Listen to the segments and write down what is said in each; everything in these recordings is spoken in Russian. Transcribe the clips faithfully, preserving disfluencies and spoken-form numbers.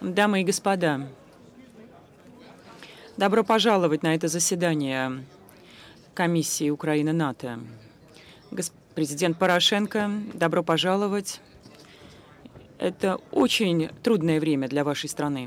Дамы и господа, добро пожаловать на это заседание Комиссии Украина-НАТО. Гос- Президент Порошенко, добро пожаловать. Это очень трудное время для вашей страны.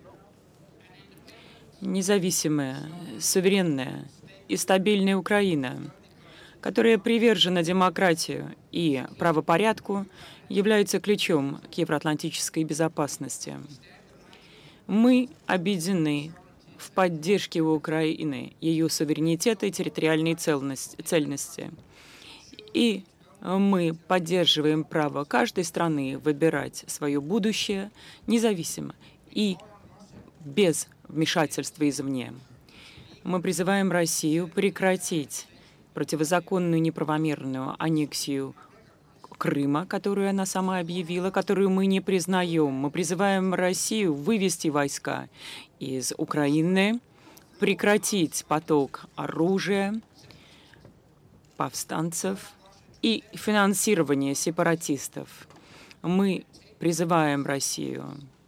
Независимая, суверенная и стабильная Украина, которая привержена демократии и правопорядку, является ключом к евроатлантической безопасности. Мы объединены в поддержке Украины, ее суверенитета и территориальной цельности. И мы поддерживаем право каждой страны выбирать свое будущее независимо и без вмешательства извне. Мы призываем Россию прекратить противозаконную неправомерную аннексию Крыма, которую она сама объявила, которую мы не признаем. Мы призываем Россию вывести войска из Украины, прекратить поток оружия, повстанцев и финансирование сепаратистов. Мы призываем Россию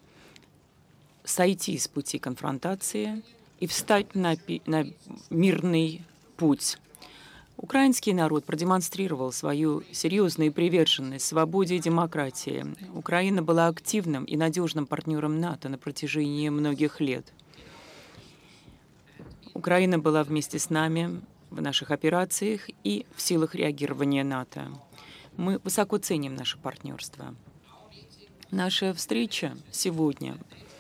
сойти с пути конфронтации и встать на, на мирный путь. Украинский народ продемонстрировал свою серьезную приверженность свободе и демократии. Украина была активным и надежным партнером НАТО на протяжении многих лет. Украина была вместе с нами в наших операциях и в силах реагирования НАТО. Мы высоко ценим наше партнерство. Наша встреча сегодня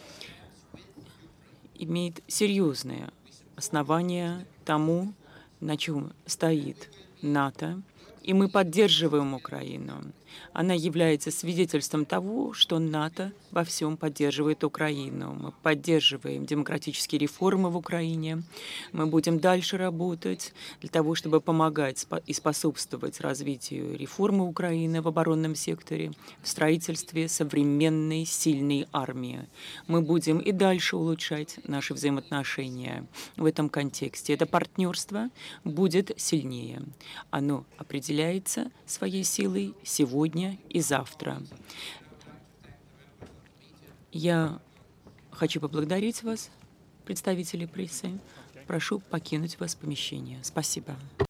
имеет серьезные основания тому, на чем стоит НАТО, и мы поддерживаем Украину. Она является свидетельством того, что НАТО во всем поддерживает Украину. Мы поддерживаем демократические реформы в Украине. Мы будем дальше работать для того, чтобы помогать и способствовать развитию реформы Украины в оборонном секторе, в строительстве современной сильной армии. Мы будем и дальше улучшать наши взаимоотношения в этом контексте. Это партнерство будет сильнее. Оно определяется своей силой сегодня и завтра. Я хочу поблагодарить вас, представители прессы. Прошу покинуть вас помещение. Спасибо.